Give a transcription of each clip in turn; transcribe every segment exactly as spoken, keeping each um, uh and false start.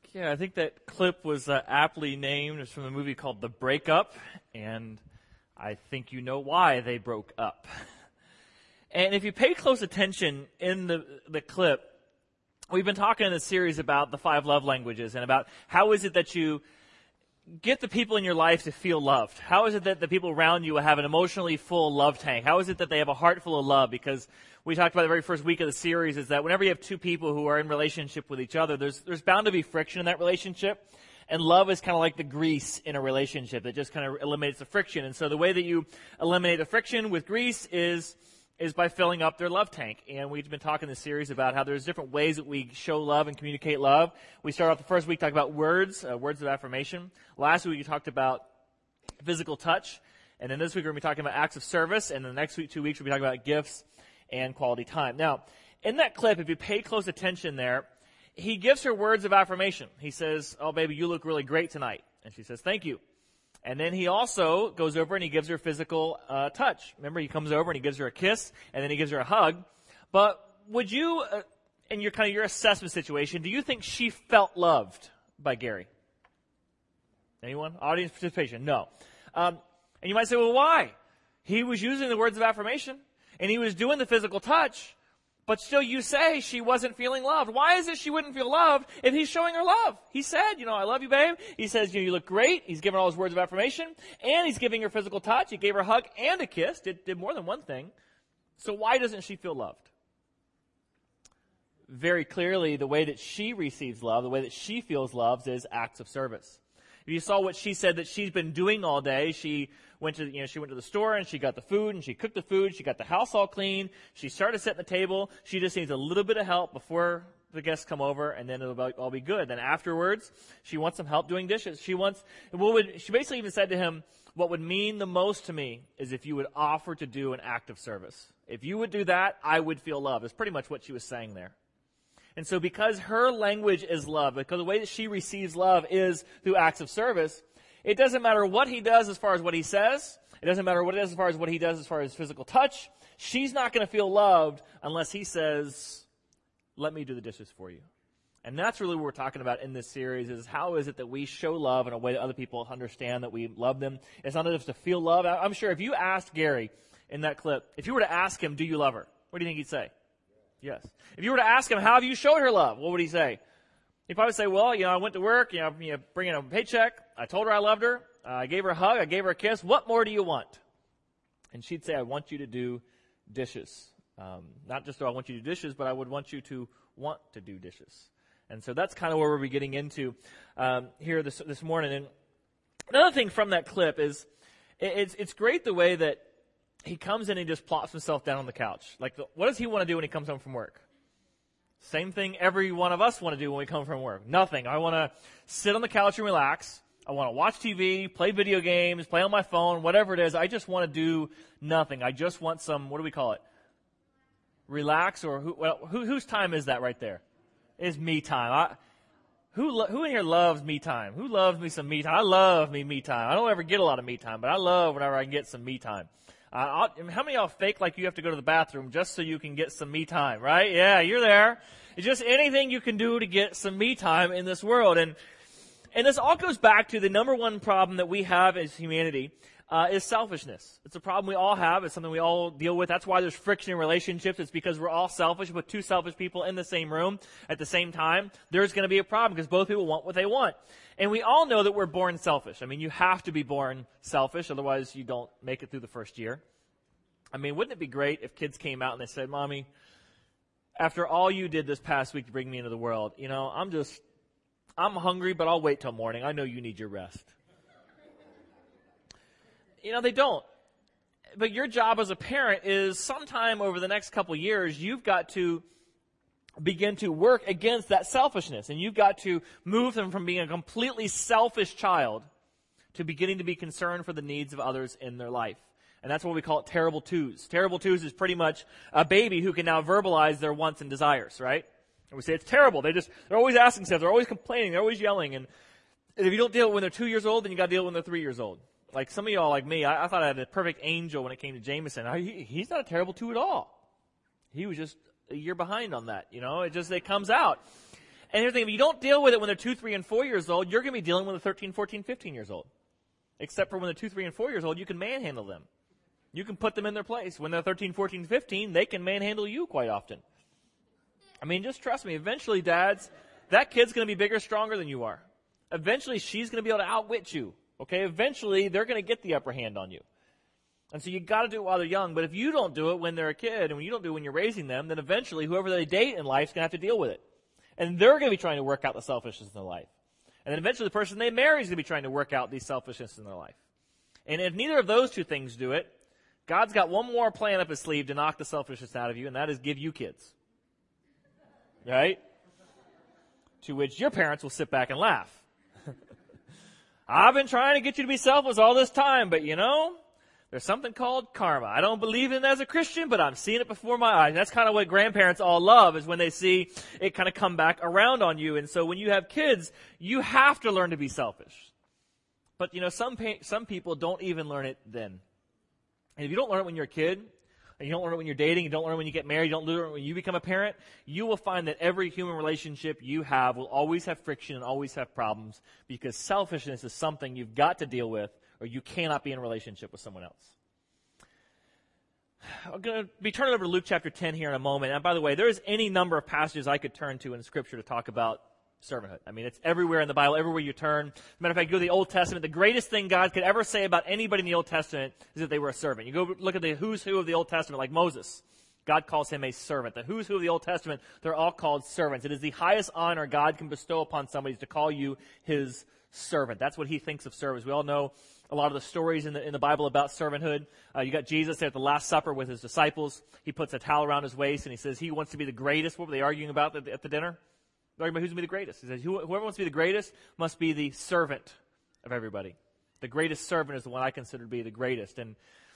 Yeah, I think that clip was uh, aptly named. It's from a movie called The Breakup, and I think you know why they broke up. And if you pay close attention in the, the clip, we've been talking in this series about the five love languages and about how is it that you get the people in your life to feel loved. How is it that the people around you have an emotionally full love tank? How is it that they have a heart full of love? Because we talked about the very first week of the series is that whenever you have two people who are in relationship with each other, there's there's bound to be friction in that relationship. And love is kind of like the grease in a relationship that just kind of eliminates the friction. And so the way that you eliminate the friction with grease is is by filling up their love tank. And we've been talking in this series about how there's different ways that we show love and communicate love. We started off the first week talking about words, uh, words of affirmation. Last week we talked about physical touch. And then this week we're going to be talking about acts of service. And the next week, two weeks, we'll be talking about gifts and quality time. Now, in that clip, if you pay close attention there, he gives her words of affirmation. He says, "Oh, baby, you look really great tonight." And she says, "Thank you." And then he also goes over and he gives her physical uh, touch. Remember, he comes over and he gives her a kiss, and then he gives her a hug. But would you, uh, in your kind of your assessment situation, do you think she felt loved by Gary? Anyone? Audience participation? No. Um, and you might say, well, why? He was using the words of affirmation, and he was doing the physical touch, but still you say she wasn't feeling loved. Why is it she wouldn't feel loved if he's showing her love? He said, you know, "I love you, babe." He says, you know, "You look great." He's giving all his words of affirmation, and he's giving her physical touch. He gave her a hug and a kiss. Did, did more than one thing. So why doesn't she feel loved? Very clearly, the way that she receives love, the way that she feels loved is acts of service. If you saw what she said that she's been doing all day, she went to, you know, she went to the store and she got the food and she cooked the food. She got the house all clean. She started setting the table. She just needs a little bit of help before the guests come over, and then it'll all be good. Then afterwards, she wants some help doing dishes. She wants, what would, she basically even said to him, "What would mean the most to me is if you would offer to do an act of service. If you would do that, I would feel love." Is pretty much what she was saying there. And so because her language is love, because the way that she receives love is through acts of service, it doesn't matter what he does as far as what he says. It doesn't matter what it is as far as what he does as far as physical touch. She's not going to feel loved unless he says, "Let me do the dishes for you." And that's really what we're talking about in this series, is how is it that we show love in a way that other people understand that we love them. It's not just to feel love. I'm sure if you asked Gary in that clip, if you were to ask him, "Do you love her?" What do you think he'd say? Yes. If you were to ask him, "How have you showed her love?" what would he say? He'd probably say, "Well, you know, I went to work, you know, you know bring in a paycheck. I told her I loved her. Uh, I gave her a hug. I gave her a kiss. What more do you want?" And she'd say, "I want you to do dishes. Um, not just do I want you to do dishes, but I would want you to want to do dishes." And so that's kind of where we'll be getting into um, here this this morning. And another thing from that clip is it, it's it's great the way that he comes in and just plops himself down on the couch. Like, the, what does he want to do when he comes home from work? Same thing every one of us want to do when we come from work. Nothing. I want to sit on the couch and relax. I want to watch T V, play video games, play on my phone, whatever it is. I just want to do nothing. I just want some, what do we call it? Relax, or who, well, who, whose time is that right there? It's me time. I, who, lo- who in here loves me time? Who loves me some me time? I love me me time. I don't ever get a lot of me time, but I love whenever I can get some me time. Uh, how many of y'all fake like you have to go to the bathroom just so you can get some me time, right? Yeah, you're there. It's just anything you can do to get some me time in this world. And and this all goes back to the number one problem that we have as humanity uh, is selfishness. It's a problem we all have. It's something we all deal with. That's why there's friction in relationships. It's because we're all selfish. With two selfish people in the same room at the same time, there's going to be a problem because both people want what they want. And we all know that we're born selfish. I mean, you have to be born selfish, otherwise you don't make it through the first year. I mean, wouldn't it be great if kids came out and they said, "Mommy, after all you did this past week to bring me into the world, you know, I'm just, I'm hungry, but I'll wait till morning. I know you need your rest." You know, they don't. But your job as a parent is sometime over the next couple years, you've got to begin to work against that selfishness. And you've got to move them from being a completely selfish child to beginning to be concerned for the needs of others in their life. And that's what we call it terrible twos. Terrible twos is pretty much a baby who can now verbalize their wants and desires, right? And we say it's terrible. They just, they're always asking stuff. They're always complaining. They're always yelling. And if you don't deal with when they're two years old, then you got to deal with when they're three years old. Like some of y'all like me, I, I thought I had a perfect angel when it came to Jameson. I, he, he's not a terrible two at all. He was just a year behind on that, you know. It just, it comes out. And here's the thing, if you don't deal with it when they're two, three, and four years old, you're going to be dealing with them thirteen, fourteen, fifteen years old. Except for when they're two, three, and four years old, you can manhandle them. You can put them in their place. When they're thirteen, fourteen, fifteen, they can manhandle you quite often. I mean, just trust me. Eventually, dads, that kid's going to be bigger, stronger than you are. Eventually, she's going to be able to outwit you. Okay? Eventually, they're going to get the upper hand on you. And so you got to do it while they're young. But if you don't do it when they're a kid, and when you don't do it when you're raising them, then eventually, whoever they date in life is going to have to deal with it. And they're going to be trying to work out the selfishness in their life. And then eventually, the person they marry is going to be trying to work out these selfishness in their life. And if neither of those two things do it, God's got one more plan up his sleeve to knock the selfishness out of you, and that is give you kids. Right? To which your parents will sit back and laugh. I've been trying to get you to be selfless all this time, but you know, there's something called karma. I don't believe in it as a Christian, but I'm seeing it before my eyes. That's kind of what grandparents all love, is when they see it kind of come back around on you. And so when you have kids, you have to learn to be selfish. But you know, some pa- some people don't even learn it then. And if you don't learn it when you're a kid, and you don't learn it when you're dating, you don't learn it when you get married, you don't learn it when you become a parent, you will find that every human relationship you have will always have friction and always have problems, because selfishness is something you've got to deal with, or you cannot be in a relationship with someone else. I'm going to be turning over to Luke chapter ten here in a moment. And by the way, there's any number of passages I could turn to in Scripture to talk about servanthood. I mean, it's everywhere in the Bible, everywhere you turn. As a matter of fact, you go to the Old Testament, the greatest thing God could ever say about anybody in the Old Testament is that they were a servant. You go look at the who's who of the Old Testament, like Moses. God calls him a servant. The who's who of the Old Testament, they're all called servants. It is the highest honor God can bestow upon somebody, is to call you his servant. That's what he thinks of service. We all know a lot of the stories in the, in the Bible about servanthood. Uh, you got Jesus there at the Last Supper with his disciples. He puts a towel around his waist and he says he wants to be the greatest. What were they arguing about at the, at the dinner? They're arguing about who's going to be the greatest. He says whoever wants to be the greatest must be the servant of everybody. The greatest servant is the one I consider to be the greatest. And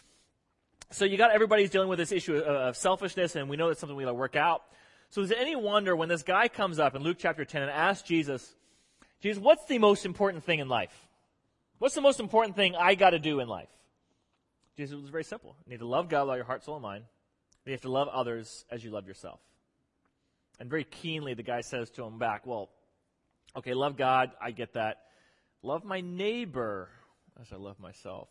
so you got everybody's dealing with this issue of, of selfishness, and we know that's something we got to work out. So is it any wonder when this guy comes up in Luke chapter ten and asks Jesus, Jesus, what's the most important thing in life? What's the most important thing I got to do in life? Jesus was very simple. You need to love God with all your heart, soul, and mind. You have to love others as you love yourself. And very keenly, the guy says to him back, well, okay, love God, I get that. Love my neighbor as I love myself.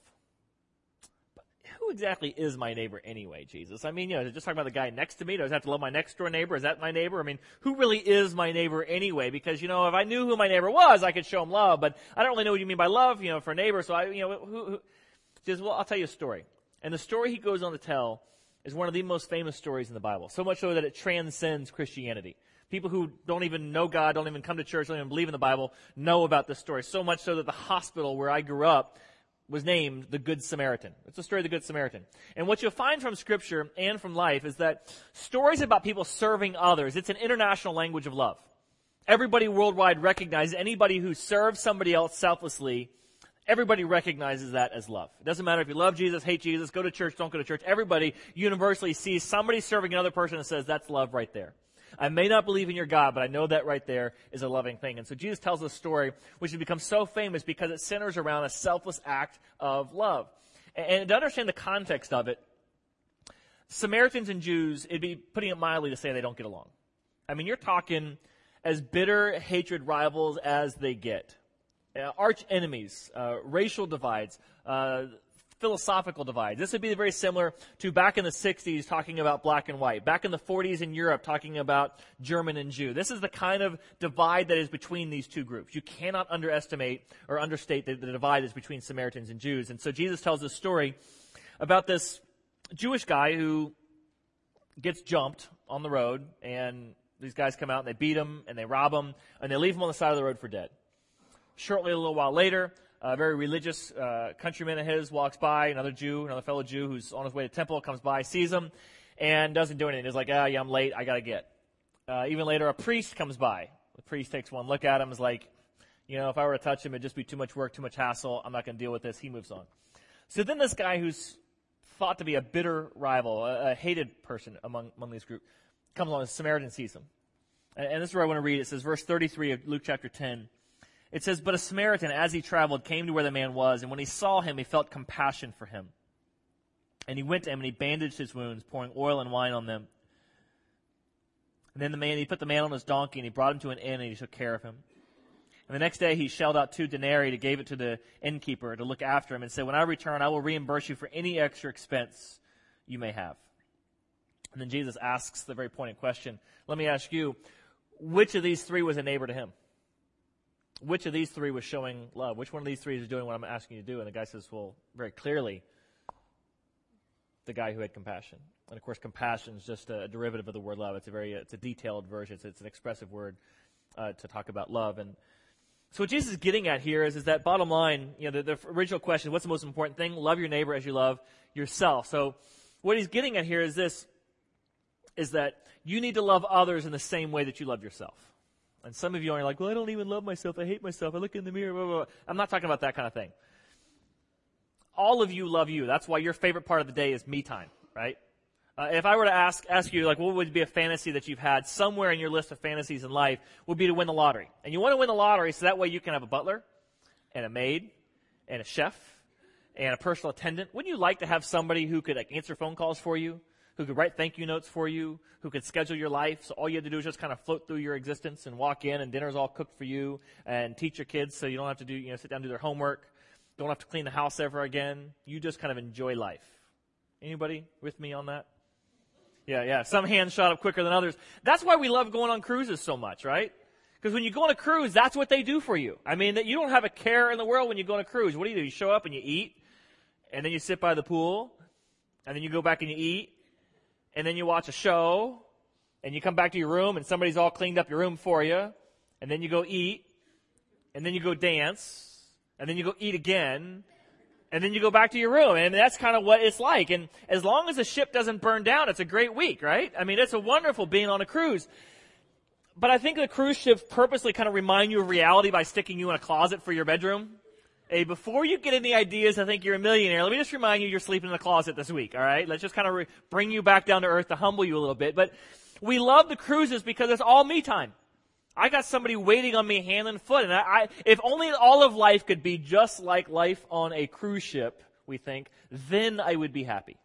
But who exactly is my neighbor anyway, Jesus? I mean, you know, just talking about the guy next to me, do I have to love my next door neighbor? Is that my neighbor? I mean, who really is my neighbor anyway? Because, you know, if I knew who my neighbor was, I could show him love, but I don't really know what you mean by love, you know, for a neighbor, so I, you know, who, who Jesus, well, I'll tell you a story. And the story he goes on to tell is one of the most famous stories in the Bible, so much so that it transcends Christianity. People who don't even know God, don't even come to church, don't even believe in the Bible, know about this story, so much so that the hospital where I grew up was named the Good Samaritan. It's the story of the Good Samaritan. And what you'll find from Scripture and from life is that stories about people serving others, it's an international language of love. Everybody worldwide recognizes anybody who serves somebody else selflessly. Everybody recognizes that as love. It doesn't matter if you love Jesus, hate Jesus, go to church, don't go to church. Everybody universally sees somebody serving another person and says, that's love right there. I may not believe in your God, but I know that right there is a loving thing. And so Jesus tells a story which has become so famous because it centers around a selfless act of love. And to understand the context of it, Samaritans and Jews, it'd be putting it mildly to say they don't get along. I mean, you're talking as bitter hatred rivals as they get. Uh, arch enemies, uh, racial divides, uh, philosophical divides. This would be very similar to back in the sixties talking about black and white. Back in the forties in Europe talking about German and Jew. This is the kind of divide that is between these two groups. You cannot underestimate or understate the, the divide is between Samaritans and Jews. And so Jesus tells this story about this Jewish guy who gets jumped on the road, and these guys come out and they beat him and they rob him and they leave him on the side of the road for dead. Shortly, a little while later, a very religious uh, countryman of his walks by, another Jew, another fellow Jew who's on his way to temple, comes by, sees him, and doesn't do anything. He's like, ah, yeah, I'm late, I gotta get. Uh, even later, a priest comes by. The priest takes one look at him, is like, you know, if I were to touch him, it'd just be too much work, too much hassle, I'm not gonna deal with this. He moves on. So then this guy who's thought to be a bitter rival, a, a hated person among, among this group, comes along, and Samaritan sees him. And, and this is where I want to read. It says, verse thirty-three of Luke chapter ten. It says, but a Samaritan, as he traveled, came to where the man was, and when he saw him, he felt compassion for him. And he went to him, and he bandaged his wounds, pouring oil and wine on them. And then the man, he put the man on his donkey, and he brought him to an inn, and he took care of him. And the next day he shelled out two denarii to give it to the innkeeper to look after him and said, when I return, I will reimburse you for any extra expense you may have. And then Jesus asks the very pointed question. Let me ask you, which of these three was a neighbor to him? Which of these three was showing love? Which one of these three is doing what I'm asking you to do? And the guy says, well, very clearly, the guy who had compassion. And of course, compassion is just a derivative of the word love. It's a very, it's a detailed version. It's, it's an expressive word uh, to talk about love. And so what Jesus is getting at here is, is that bottom line, you know, the, the original question, what's the most important thing? Love your neighbor as you love yourself. So what he's getting at here is this, is that you need to love others in the same way that you love yourself. And some of you are like, well, I don't even love myself. I hate myself. I look in the mirror. Blah, blah, blah. I'm not talking about that kind of thing. All of you love you. That's why your favorite part of the day is me time, right? Uh, if I were to ask ask you, like, what would be a fantasy that you've had somewhere in your list of fantasies in life, would be to win the lottery. And you want to win the lottery so that way you can have a butler and a maid and a chef and a personal attendant. Wouldn't you like to have somebody who could, like, answer phone calls for you, who could write thank you notes for you, who could schedule your life, so all you had to do is just kind of float through your existence and walk in and dinner's all cooked for you, and teach your kids so you don't have to do, you know, sit down and do their homework, don't have to clean the house ever again. You just kind of enjoy life. Anybody with me on that? Yeah, yeah. Some hands shot up quicker than others. That's why we love going on cruises so much, right? Because when you go on a cruise, that's what they do for you. I mean, that you don't have a care in the world when you go on a cruise. What do you do? You show up and you eat, and then you sit by the pool, and then you go back and you eat, and then you watch a show, and you come back to your room, and somebody's all cleaned up your room for you, and then you go eat, and then you go dance, and then you go eat again, and then you go back to your room. And that's kind of what it's like. And as long as the ship doesn't burn down, it's a great week, right? I mean, it's a wonderful being on a cruise. But I think the cruise ships purposely kind of remind you of reality by sticking you in a closet for your bedroom. Hey, before you get any ideas, I think you're a millionaire, let me just remind you you're sleeping in a closet this week, all right? Let's just kind of re- bring you back down to earth to humble you a little bit. But we love the cruises because it's all me time. I got somebody waiting on me hand and foot. And I, I, if only all of life could be just like life on a cruise ship, we think, then I would be happy.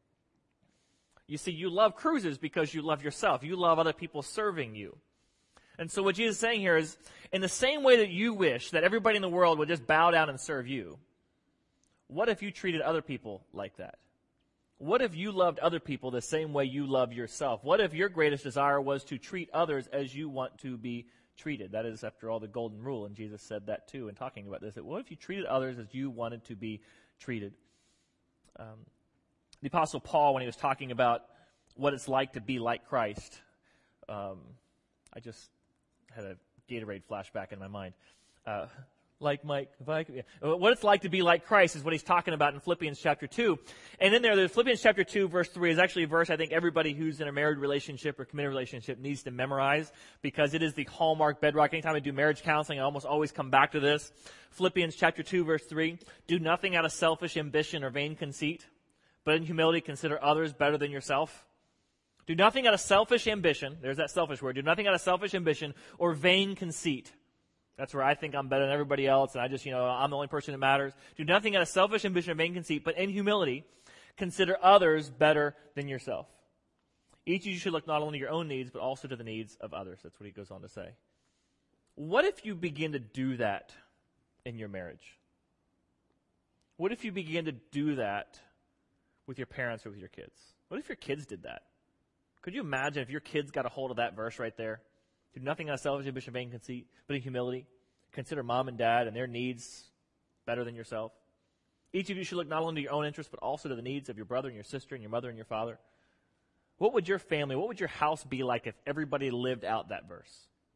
You see, you love cruises because you love yourself. You love other people serving you. And so what Jesus is saying here is, in the same way that you wish that everybody in the world would just bow down and serve you, what if you treated other people like that? What if you loved other people the same way you love yourself? What if your greatest desire was to treat others as you want to be treated? That is, after all, the golden rule, and Jesus said that too in talking about this. That what if you treated others as you wanted to be treated? Um, the Apostle Paul, when he was talking about what it's like to be like Christ, um, I just had a Gatorade flashback in my mind. Uh, like Mike, if I could, yeah. What it's like to be like Christ is what he's talking about in Philippians chapter two. And in there, the Philippians chapter two, verse three is actually a verse I think everybody who's in a married relationship or committed relationship needs to memorize because it is the hallmark bedrock. Anytime I do marriage counseling, I almost always come back to this. Philippians chapter two, verse three, do nothing out of selfish ambition or vain conceit, but in humility consider others better than yourself. Do nothing out of selfish ambition, there's that selfish word, do nothing out of selfish ambition or vain conceit. That's where I think I'm better than everybody else, and I just, you know, I'm the only person that matters. Do nothing out of selfish ambition or vain conceit, but in humility, consider others better than yourself. Each of you should look not only to your own needs, but also to the needs of others. That's what he goes on to say. What if you begin to do that in your marriage? What if you begin to do that with your parents or with your kids? What if your kids did that? Could you imagine if your kids got a hold of that verse right there? Do nothing out of selfish ambition, vain conceit, but in humility. Consider mom and dad and their needs better than yourself. Each of you should look not only to your own interests, but also to the needs of your brother and your sister and your mother and your father. What would your family, what would your house be like if everybody lived out that verse?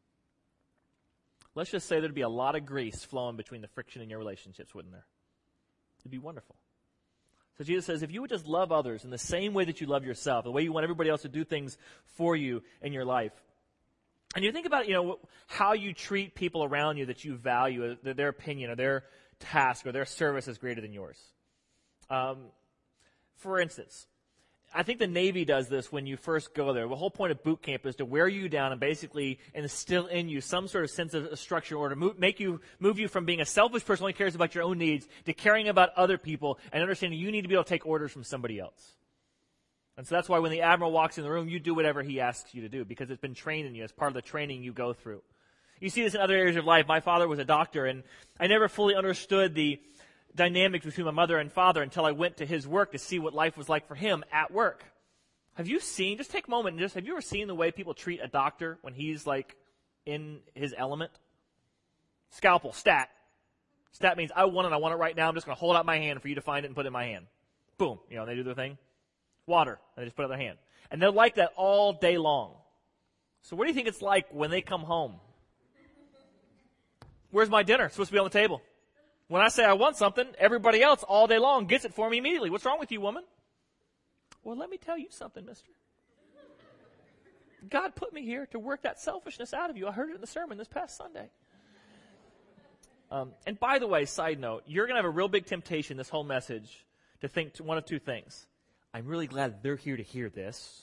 Let's just say there'd be a lot of grease flowing between the friction in your relationships, wouldn't there? It'd be wonderful. So Jesus says, if you would just love others in the same way that you love yourself, the way you want everybody else to do things for you in your life, and you think about, you know, how you treat people around you that you value, uh, their opinion or their task or their service is greater than yours. Um, for instance, I think the Navy does this when you first go there. The whole point of boot camp is to wear you down and basically instill in you some sort of sense of structure or to move, make you, move you from being a selfish person who only cares about your own needs to caring about other people and understanding you need to be able to take orders from somebody else. And so that's why when the admiral walks in the room, you do whatever he asks you to do, because it's been trained in you as part of the training you go through. You see this in other areas of life. My father was a doctor, and I never fully understood the dynamics between my mother and father until I went to his work to see what life was like for him at work. Have you seen, just take a moment and just, have you ever seen the way people treat a doctor when he's like in his element? Scalpel, stat. Stat means I want it, I want it right now. I'm just going to hold out my hand for you to find it and put it in my hand. Boom. You know, they do their thing. Water. And they just put it in their hand. And they're like that all day long. So what do you think it's like when they come home? Where's my dinner? It's supposed to be on the table. When I say I want something, everybody else all day long gets it for me immediately. What's wrong with you, woman? Well, let me tell you something, mister. God put me here to work that selfishness out of you. I heard it in the sermon this past Sunday. Um, and by the way, side note, you're going to have a real big temptation this whole message to think one of two things. I'm really glad they're here to hear this.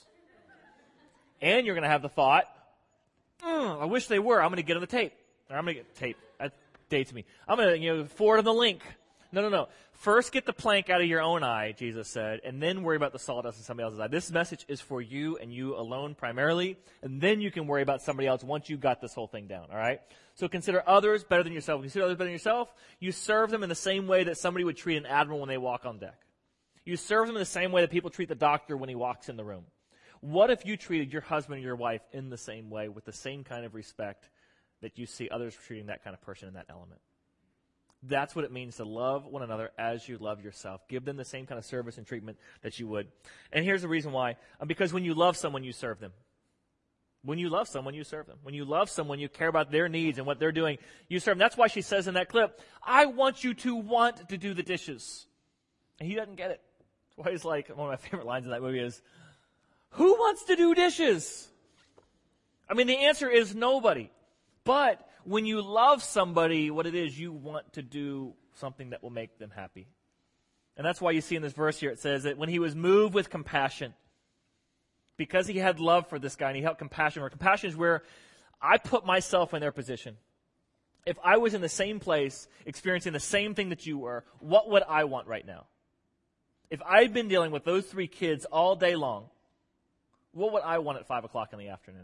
And you're going to have the thought, mm, I wish they were. I'm going to get on the tape. Or I'm going to get tape. That dates me. I'm going to, you know, forward on the link. No, no, no. First get the plank out of your own eye, Jesus said, and then worry about the sawdust in somebody else's eye. This message is for you and you alone primarily, and then you can worry about somebody else once you got this whole thing down, all right? So consider others better than yourself. If you consider others better than yourself, you serve them in the same way that somebody would treat an admiral when they walk on deck. You serve them in the same way that people treat the doctor when he walks in the room. What if you treated your husband or your wife in the same way with the same kind of respect that you see others treating that kind of person in that element? That's what it means to love one another as you love yourself. Give them the same kind of service and treatment that you would. And here's the reason why. Because when you love someone, you serve them. When you love someone, you serve them. When you love someone, you care about their needs and what they're doing, you serve them. That's why she says in that clip, I want you to want to do the dishes. And he doesn't get it. That's why he's like, one of my favorite lines in that movie is, who wants to do dishes? I mean, the answer is nobody. But when you love somebody, what it is, you want to do something that will make them happy. And that's why you see in this verse here, it says that when he was moved with compassion, because he had love for this guy and he felt compassion, or compassion is where I put myself in their position. If I was in the same place, experiencing the same thing that you were, what would I want right now? If I'd been dealing with those three kids all day long, what would I want at five o'clock in the afternoon?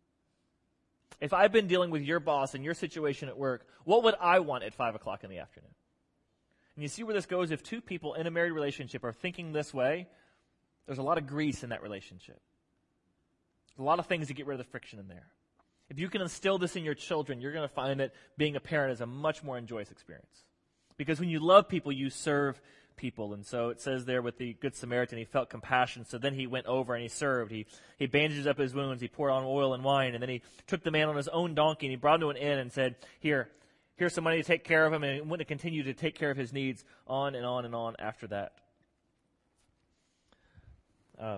If I've been dealing with your boss and your situation at work, what would I want at five o'clock in the afternoon? And you see where this goes? If two people in a married relationship are thinking this way, there's a lot of grease in that relationship. There's a lot of things to get rid of the friction in there. If you can instill this in your children, you're going to find that being a parent is a much more enjoyable experience. Because when you love people, you serve people. And so it says there with the Good Samaritan, he felt compassion. So then he went over and he served. He, he bandaged up his wounds. He poured on oil and wine. And then he took the man on his own donkey and he brought him to an inn and said, here, here's some money to take care of him. And he went to continue to take care of his needs on and on and on after that. Um,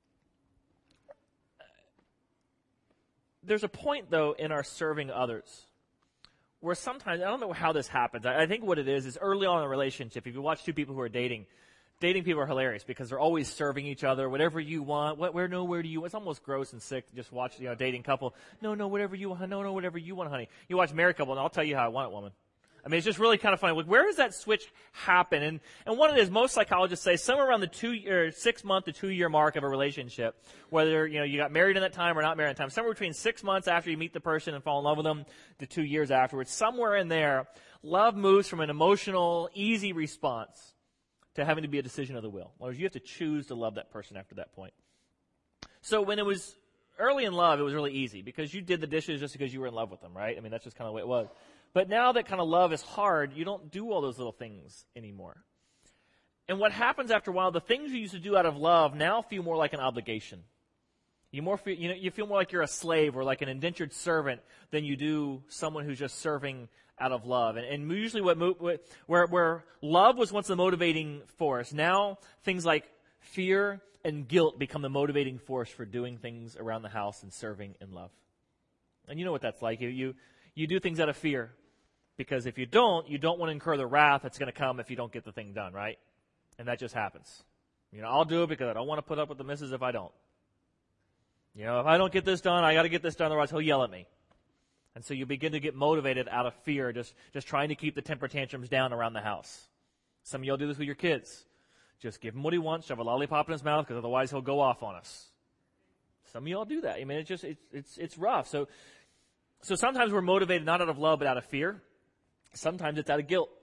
there's a point, though, in our serving others where sometimes, I don't know how this happens. I, I think what it is, is early on in a relationship, if you watch two people who are dating, dating people are hilarious because they're always serving each other, whatever you want, what, where, no, where do you want? It's almost gross and sick to just watch, you know, dating couple. No, no, whatever you want. No, no, whatever you want, honey. You watch married couple, and I'll tell you how I want it, woman. I mean, it's just really kind of funny. Like, where does that switch happen? And and one of it is most psychologists say somewhere around the two or six month to two year mark of a relationship, whether you know you got married in that time or not married in that time, somewhere between six months after you meet the person and fall in love with them to two years afterwards, somewhere in there, love moves from an emotional, easy response to having to be a decision of the will. In other words, you have to choose to love that person after that point. So when it was early in love, it was really easy because you did the dishes just because you were in love with them, right? I mean, that's just kind of the way it was. But now that kind of love is hard, you don't do all those little things anymore. And what happens after a while, the things you used to do out of love now feel more like an obligation. You more feel, you know, you feel more like you're a slave or like an indentured servant than you do someone who's just serving out of love. And, and usually what, what where, where love was once the motivating force, now things like fear and guilt become the motivating force for doing things around the house and serving in love. And you know what that's like. You, you, you do things out of fear. Because if you don't, you don't want to incur the wrath that's going to come if you don't get the thing done, right? And that just happens. You know, I'll do it because I don't want to put up with the missus if I don't. You know, if I don't get this done, I got to get this done, otherwise he'll yell at me. And so you begin to get motivated out of fear, just, just trying to keep the temper tantrums down around the house. Some of y'all do this with your kids. Just give him what he wants, shove a lollipop in his mouth, because otherwise he'll go off on us. Some of y'all do that. I mean, it's just, it's, it's, it's rough. So, so sometimes we're motivated not out of love, but out of fear. Sometimes it's out of guilt.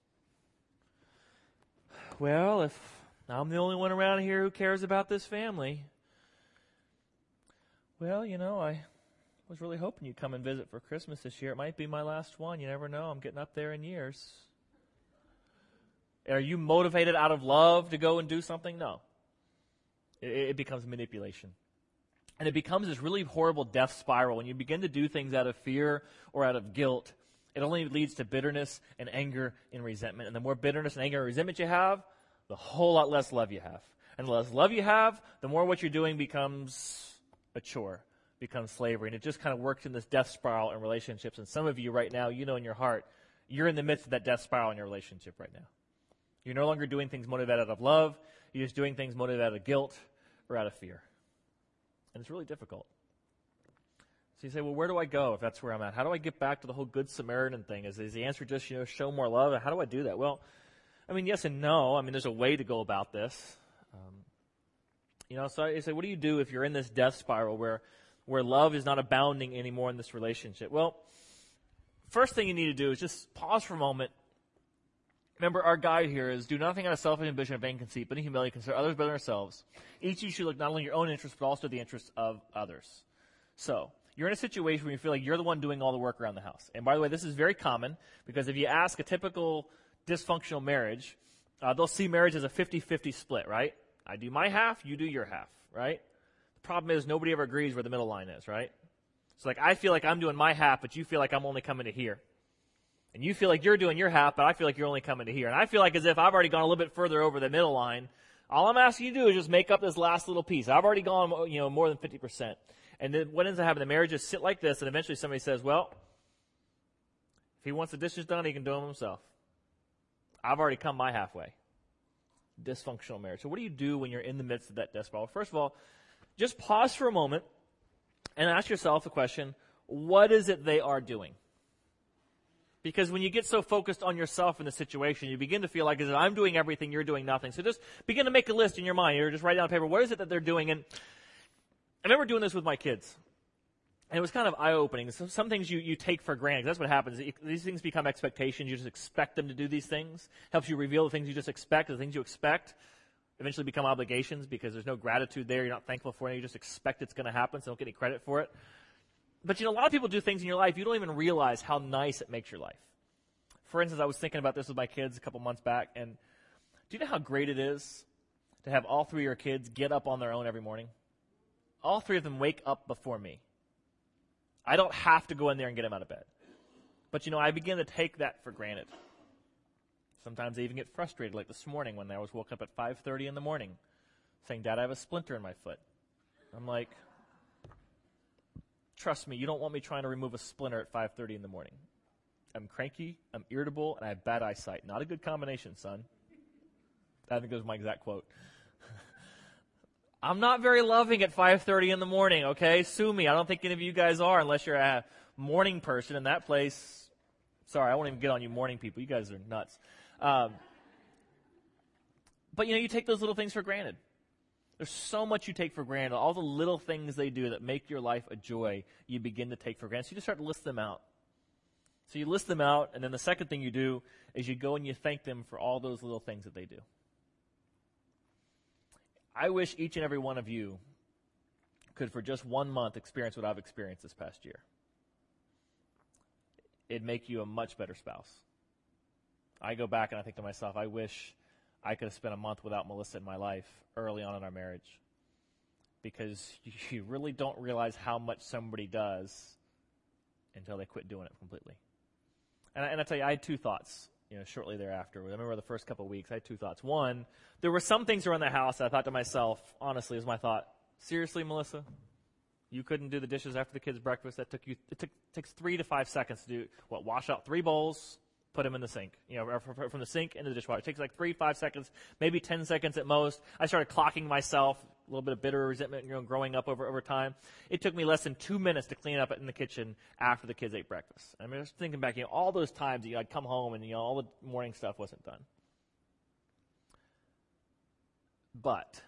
Well, if I'm the only one around here who cares about this family, well, you know, I was really hoping you'd come and visit for Christmas this year. It might be my last one. You never know. I'm getting up there in years. Are you motivated out of love to go and do something? No. It, it becomes manipulation. And it becomes this really horrible death spiral. When you begin to do things out of fear or out of guilt, it only leads to bitterness and anger and resentment. And the more bitterness and anger and resentment you have, the whole lot less love you have. And the less love you have, the more what you're doing becomes a chore, becomes slavery. And it just kind of works in this death spiral in relationships. And some of you right now, you know in your heart, you're in the midst of that death spiral in your relationship right now. You're no longer doing things motivated out of love. You're just doing things motivated out of guilt or out of fear. And it's really difficult. So you say, well, where do I go if that's where I'm at? How do I get back to the whole Good Samaritan thing? Is, is the answer just, you know, show more love? How do I do that? Well, I mean, yes and no. I mean, there's a way to go about this. Um, you know, so I say, what do you do if you're in this death spiral where, where love is not abounding anymore in this relationship? Well, first thing you need to do is just pause for a moment. Remember, our guide here is do nothing out of selfish ambition or vain conceit, but in humility consider others better than ourselves. Each of you should look not only your own interests, but also the interests of others. So, you're in a situation where you feel like you're the one doing all the work around the house. And by the way, this is very common, because if you ask a typical dysfunctional marriage, uh, they'll see marriage as a fifty-fifty split, right? I do my half, you do your half, right? The problem is nobody ever agrees where the middle line is, right? So like I feel like I'm doing my half, but you feel like I'm only coming to here. And you feel like you're doing your half, but I feel like you're only coming to here. And I feel like as if I've already gone a little bit further over the middle line. All I'm asking you to do is just make up this last little piece. I've already gone, you know, more than fifty percent. And then what ends up happening, the marriage just sit like this, and eventually somebody says, well, if he wants the dishes done, he can do them himself. I've already come my halfway. Dysfunctional marriage. So what do you do when you're in the midst of that death spiral? First of all, just pause for a moment and ask yourself the question, what is it they are doing? Because when you get so focused on yourself in the situation, you begin to feel like, as if I'm doing everything, you're doing nothing. So just begin to make a list in your mind. You're just write down on paper, what is it that they're doing? And I remember doing this with my kids. And it was kind of eye-opening. Some, some things you, you take for granted. That's what happens. These things become expectations. You just expect them to do these things. Helps you reveal the things you just expect. The things you expect eventually become obligations because there's no gratitude there. You're not thankful for it. You just expect it's going to happen, so don't get any credit for it. But, you know, a lot of people do things in your life, you don't even realize how nice it makes your life. For instance, I was thinking about this with my kids a couple months back, and do you know how great it is to have all three of your kids get up on their own every morning? All three of them wake up before me. I don't have to go in there and get them out of bed. But, you know, I begin to take that for granted. Sometimes I even get frustrated, like this morning when I was woken up at five thirty in the morning saying, Dad, I have a splinter in my foot. I'm like, trust me, you don't want me trying to remove a splinter at five thirty in the morning. I'm cranky, I'm irritable, and I have bad eyesight. Not a good combination, son. I think that was my exact quote. I'm not very loving at five thirty in the morning, okay? Sue me. I don't think any of you guys are unless you're a morning person in that place. Sorry, I won't even get on you morning people. You guys are nuts. Um, but, you know, you take those little things for granted. There's so much you take for granted. All the little things they do that make your life a joy, you begin to take for granted. So you just start to list them out. So you list them out, and then the second thing you do is you go and you thank them for all those little things that they do. I wish each and every one of you could, for just one month, experience what I've experienced this past year. It'd make you a much better spouse. I go back and I think to myself, I wish I could have spent a month without Melissa in my life early on in our marriage, because you really don't realize how much somebody does until they quit doing it completely. And I, and I tell you, I had two thoughts, you know, shortly thereafter. I remember the first couple of weeks, I had two thoughts. One, there were some things around the house that I thought to myself, honestly, was my thought, seriously, Melissa? You couldn't do the dishes after the kids' breakfast? That took you, it took, takes three to five seconds to do, what, wash out three bowls, put them in the sink, you know, from the sink into the dishwasher. It takes like three, five seconds, maybe ten seconds at most. I started clocking myself, a little bit of bitter resentment, you know, growing up over, over time. It took me less than two minutes to clean up in the kitchen after the kids ate breakfast. I mean, I was thinking back, you know, all those times, you know, I'd come home and, you know, all the morning stuff wasn't done. But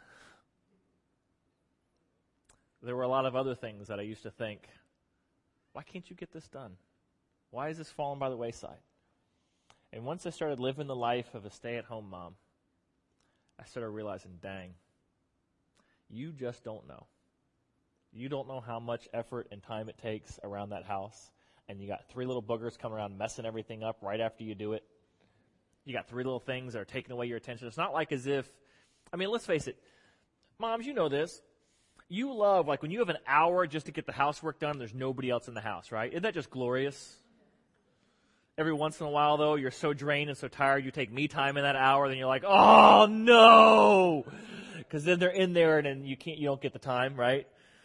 there were a lot of other things that I used to think, why can't you get this done? Why is this falling by the wayside? And once I started living the life of a stay-at-home mom, I started realizing, dang, you just don't know. You don't know how much effort and time it takes around that house. And you got three little boogers coming around messing everything up right after you do it. You got three little things that are taking away your attention. It's not like as if, I mean, let's face it, moms, you know this. You love, like, when you have an hour just to get the housework done, there's nobody else in the house, right? Isn't that just glorious? Every once in a while, though, you're so drained and so tired, you take me time in that hour, then you're like, oh, no! Because then they're in there and then you can't, you don't get the time, right?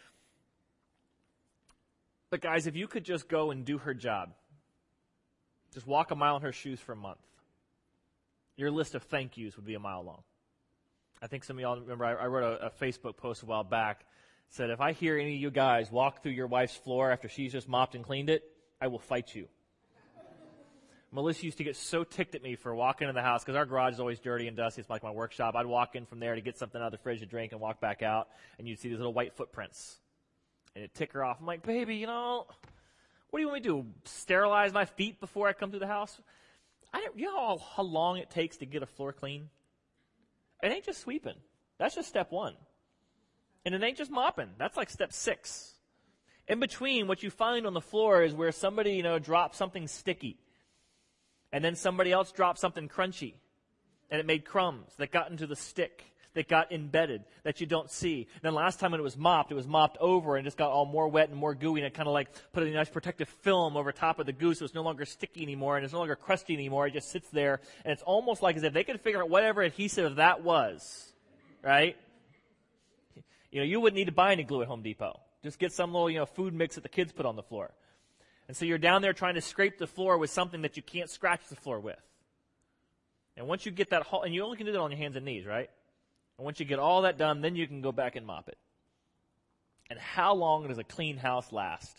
But guys, if you could just go and do her job, just walk a mile in her shoes for a month, your list of thank yous would be a mile long. I think some of y'all remember I, I wrote a, a Facebook post a while back, said, if I hear any of you guys walk through your wife's floor after she's just mopped and cleaned it, I will fight you. Melissa used to get so ticked at me for walking in the house, because our garage is always dirty and dusty. It's like my workshop. I'd walk in from there to get something out of the fridge to drink and walk back out, and you'd see these little white footprints. And it'd tick her off. I'm like, baby, you know, what do you want me to do, sterilize my feet before I come through the house? I don't, you know how, how long it takes to get a floor clean? It ain't just sweeping. That's just step one. And it ain't just mopping. That's like step six. In between, what you find on the floor is where somebody, you know, dropped something sticky. And then somebody else dropped something crunchy. And it made crumbs that got into the stick, that got embedded, that you don't see. And then last time when it was mopped, it was mopped over and just got all more wet and more gooey, and it kind of like put a nice protective film over top of the goo, so it's no longer sticky anymore and it's no longer crusty anymore. It just sits there, and it's almost like as if they could figure out whatever adhesive that was, right? You know, you wouldn't need to buy any glue at Home Depot. Just get some little, you know, food mix that the kids put on the floor. And so you're down there trying to scrape the floor with something that you can't scratch the floor with. And once you get that, and you only can do that on your hands and knees, right? And once you get all that done, then you can go back and mop it. And how long does a clean house last?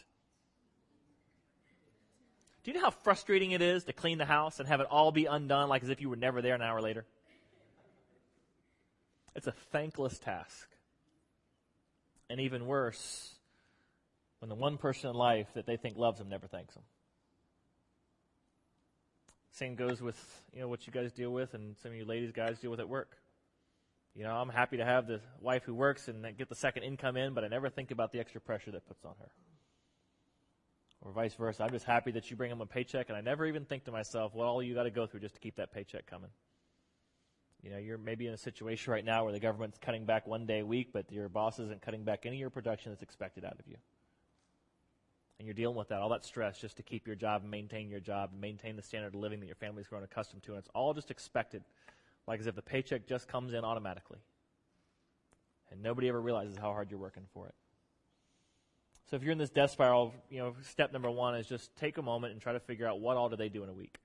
Do you know how frustrating it is to clean the house and have it all be undone like as if you were never there an hour later? It's a thankless task. And even worse, when the one person in life that they think loves them never thanks them. Same goes with, you know, what you guys deal with and some of you ladies guys deal with at work. You know, I'm happy to have the wife who works and get the second income in, but I never think about the extra pressure that puts on her. Or vice versa. I'm just happy that you bring home a paycheck, and I never even think to myself, well, all you got to go through just to keep that paycheck coming. You know, you're maybe in a situation right now where the government's cutting back one day a week, but your boss isn't cutting back any of your production that's expected out of you. And you're dealing with that, all that stress just to keep your job and maintain your job and maintain the standard of living that your family's grown accustomed to. And it's all just expected, like as if the paycheck just comes in automatically. And nobody ever realizes how hard you're working for it. So if you're in this death spiral, you know, step number one is just take a moment and try to figure out what all do they do in a week.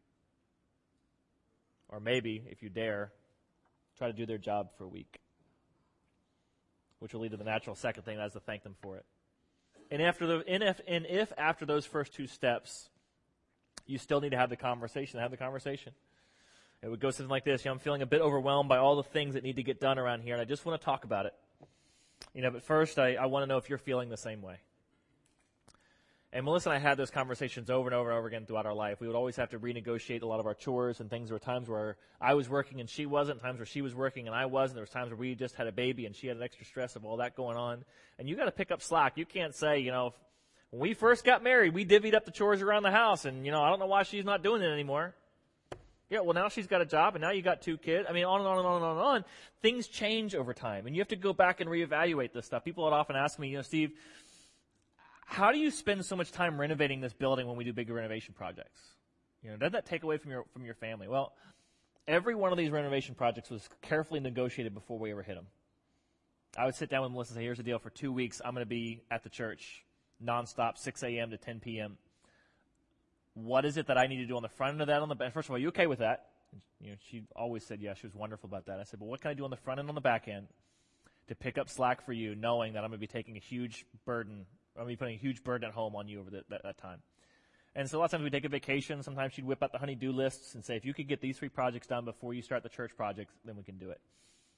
Or maybe, if you dare, try to do their job for a week. Which will lead to the natural second thing, that's to thank them for it. And after the, and if, and if after those first two steps, you still need to have the conversation, have the conversation. It would go something like this. You know, I'm feeling a bit overwhelmed by all the things that need to get done around here, and I just want to talk about it. You know, but first, I, I want to know if you're feeling the same way. And Melissa and I had those conversations over and over and over again throughout our life. We would always have to renegotiate a lot of our chores and things. There were times where I was working and she wasn't, times where she was working and I wasn't. There was times where we just had a baby and she had an extra stress of all that going on. And you got to pick up slack. You can't say, you know, when we first got married, we divvied up the chores around the house, and, you know, I don't know why she's not doing it anymore. Yeah, well, now she's got a job, and now you got two kids. I mean, on and on and on and on and on. Things change over time, and you have to go back and reevaluate this stuff. People would often ask me, you know, Steve, how do you spend so much time renovating this building when we do big renovation projects? You know, doesn't that take away from your from your family? Well, every one of these renovation projects was carefully negotiated before we ever hit them. I would sit down with Melissa and say, here's the deal. For two weeks, I'm going to be at the church nonstop, six a.m. to ten p.m. What is it that I need to do on the front end of that? On the back? First of all, are you okay with that? You know, she always said yes. She was wonderful about that. I said, but what can I do on the front end, on the back end, to pick up slack for you, knowing that I'm going to be taking a huge burden, I'm going to be putting a huge burden at home on you over the, that, that time. And so a lot of times we take a vacation. Sometimes she'd whip out the honey-do lists and say, if you could get these three projects done before you start the church projects, then we can do it.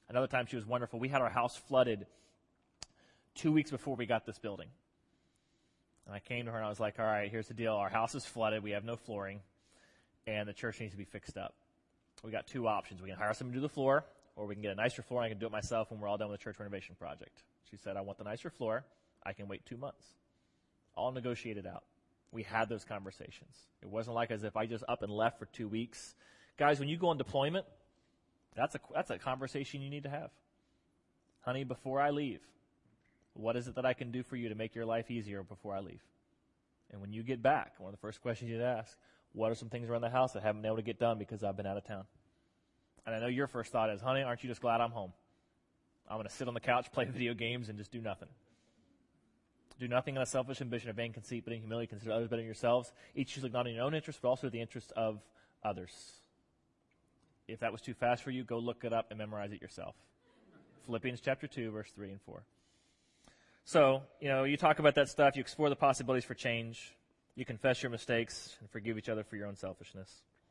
Another time she was wonderful. We had our house flooded two weeks before we got this building. And I came to her and I was like, all right, here's the deal. Our house is flooded. We have no flooring. And the church needs to be fixed up. We got two options. We can hire someone to do the floor, or we can get a nicer floor and I can do it myself when we're all done with the church renovation project. She said, I want the nicer floor. I can wait two months. All negotiated out. We had those conversations. It wasn't like as if I just up and left for two weeks. Guys, when you go on deployment, that's a, that's a conversation you need to have. Honey, before I leave, what is it that I can do for you to make your life easier before I leave? And when you get back, one of the first questions you'd ask, what are some things around the house that I haven't been able to get done because I've been out of town? And I know your first thought is, honey, aren't you just glad I'm home? I'm going to sit on the couch, play video games, and just do nothing. Do nothing in a selfish ambition or vain conceit, but in humility consider others better than yourselves. Each should look not in your own interest, but also the interest of others. If that was too fast for you, go look it up and memorize it yourself. Philippians chapter two, verse three and four. So, you know, you talk about that stuff, you explore the possibilities for change, you confess your mistakes, and forgive each other for your own selfishness.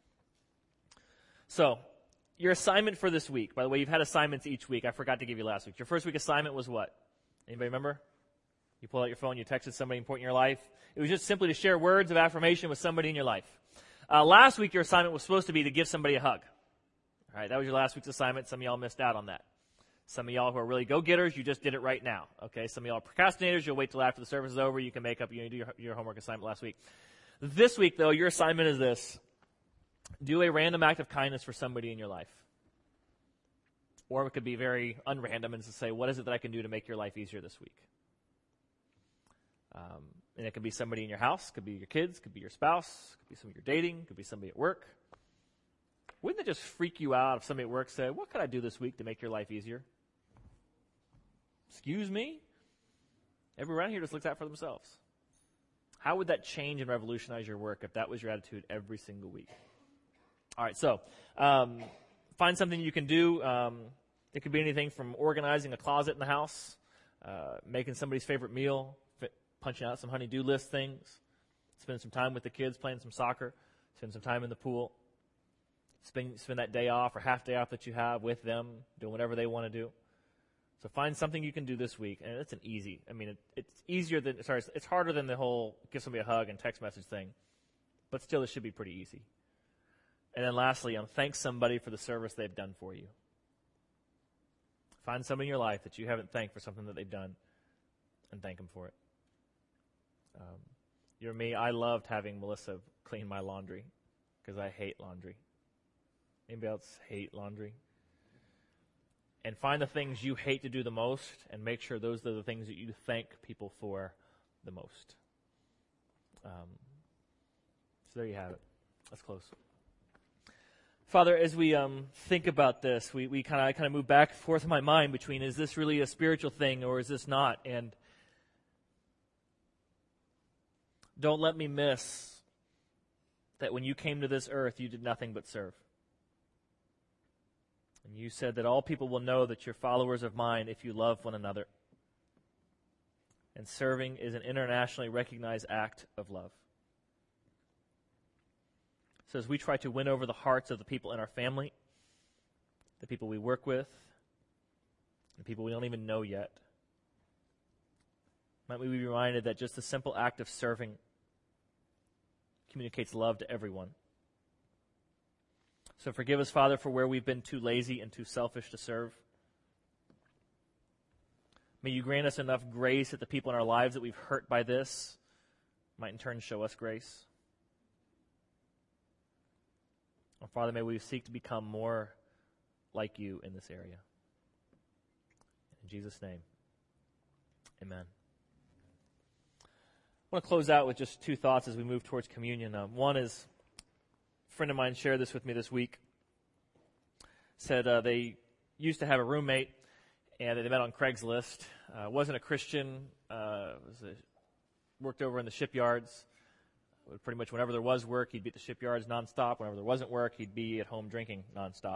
So, your assignment for this week, by the way, you've had assignments each week. I forgot to give you last week. Your first week assignment was what? Anybody remember? You pulled out your phone, you texted somebody important in your life. It was just simply to share words of affirmation with somebody in your life. Uh, last week, your assignment was supposed to be to give somebody a hug. All right, that was your last week's assignment. Some of y'all missed out on that. Some of y'all who are really go-getters, you just did it right now. Okay, some of y'all are procrastinators. You'll wait till after the service is over. You can make up, you know, do your, your homework assignment last week. This week, though, your assignment is this. Do a random act of kindness for somebody in your life. Or it could be very unrandom and to say, what is it that I can do to make your life easier this week? Um, and it could be somebody in your house, could be your kids, could be your spouse, could be somebody you're dating, could be somebody at work. Wouldn't it just freak you out if somebody at work said, what could I do this week to make your life easier? Excuse me? Everyone around here just looks out for themselves. How would that change and revolutionize your work if that was your attitude every single week? All right, so um, find something you can do. Um, it could be anything from organizing a closet in the house, uh, making somebody's favorite meal, punching out some honey-do list things, spend some time with the kids, playing some soccer, spend some time in the pool, spend, spend that day off or half day off that you have with them, doing whatever they want to do. So find something you can do this week, and it's an easy, I mean, it, it's easier than, sorry, it's harder than the whole give somebody a hug and text message thing, but still it should be pretty easy. And then lastly, um, thank somebody for the service they've done for you. Find somebody in your life that you haven't thanked for something that they've done, and thank them for it. Um, you know me, I loved having Melissa clean my laundry because I hate laundry. Anybody else hate laundry? And find the things you hate to do the most and make sure those are the things that you thank people for the most. Um, so there you have it. Let's close. Father, as we um, think about this, we, we kind of kind of move back and forth in my mind between is this really a spiritual thing or is this not? And don't let me miss that when you came to this earth, you did nothing but serve. And you said that all people will know that you're followers of mine if you love one another. And serving is an internationally recognized act of love. So as we try to win over the hearts of the people in our family, the people we work with, the people we don't even know yet, might we be reminded that just the simple act of serving communicates love to everyone. So forgive us, Father, for where we've been too lazy and too selfish to serve. May you grant us enough grace that the people in our lives that we've hurt by this might in turn show us grace. And Father, may we seek to become more like you in this area. In Jesus' name, amen. I want to close out with just two thoughts as we move towards communion. Um, one is, a friend of mine shared this with me this week. Said uh, they used to have a roommate, and they met on Craigslist. Uh, wasn't a Christian. Uh, was a, worked over in the shipyards. Pretty much whenever there was work, he'd be at the shipyards nonstop. Whenever there wasn't work, he'd be at home drinking nonstop.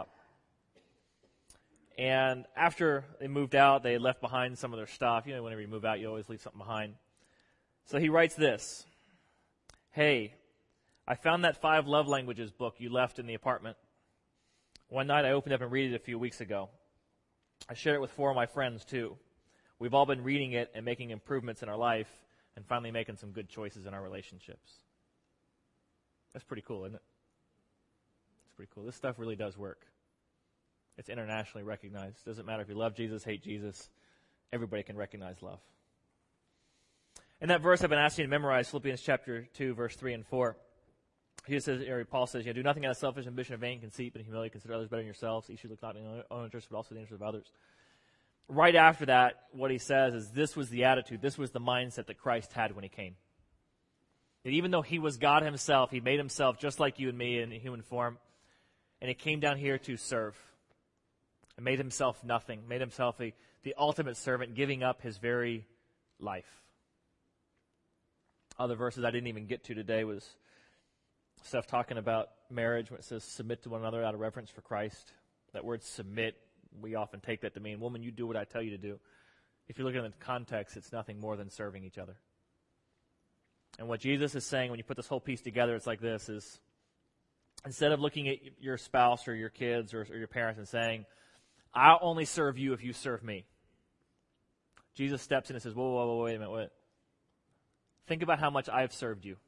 And after they moved out, they left behind some of their stuff. You know, whenever you move out, you always leave something behind. So he writes this. Hey, I found that Five Love Languages book you left in the apartment. One night I opened up and read it a few weeks ago. I shared it with four of my friends too. We've all been reading it and making improvements in our life and finally making some good choices in our relationships. That's pretty cool, isn't it? It's pretty cool. This stuff really does work. It's internationally recognized. Doesn't matter if you love Jesus, hate Jesus. Everybody can recognize love. In that verse I've been asking you to memorize, Philippians chapter two, verse three and four. He says, or Paul says, you know, do nothing out of selfish ambition or vain conceit, but in humility consider others better than yourselves. Each should look not in your own interest, but also the interest of others. Right after that, what he says is this was the attitude, this was the mindset that Christ had when he came. That even though he was God himself, he made himself just like you and me in human form, and he came down here to serve. And made himself nothing, made himself a, the ultimate servant, giving up his very life. Other verses I didn't even get to today was stuff talking about marriage when it says submit to one another out of reverence for Christ. That word submit, we often take that to mean, woman, you do what I tell you to do. If you look at the context, it's nothing more than serving each other. And what Jesus is saying when you put this whole piece together, it's like this, is instead of looking at your spouse or your kids or, or your parents and saying, I'll only serve you if you serve me. Jesus steps in and says, whoa, whoa, whoa, wait a minute, wait. Think about how much I've served you.